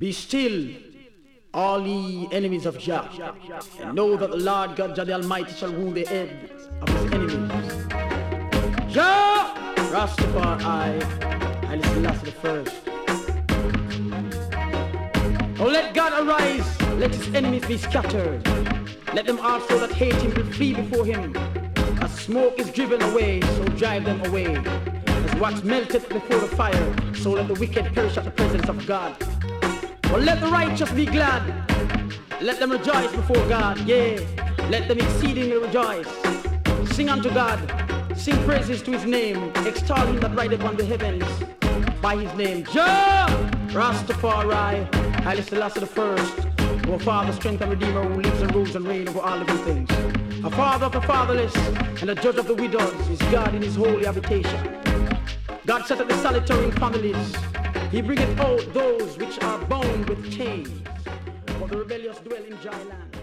Be still, all ye enemies of Jah, and know that the Lord God Jah the Almighty shall wound the heads of his enemies. Jah, Rastafari, Haile Selassie the first. Oh, let God arise, let his enemies be scattered. Let them also that hate him will flee before him. As smoke is driven away, so drive them away. As wax melteth before the fire, so let the wicked perish at the presence of God. But let the righteous be glad. Let them rejoice before God, yea, let them exceedingly rejoice. Sing unto God, sing praises to his name, extol him that rideth on the heavens by his name. Jah, Rastafari, Haile Selassie the first, our Father, strength and Redeemer, who lives and rules and reigns over all living things. A Father of the fatherless and a judge of the widows is God in his holy habitation. God set up the solitary in families. He bringeth out those which are bound with chains, but the rebellious dwell in dry land.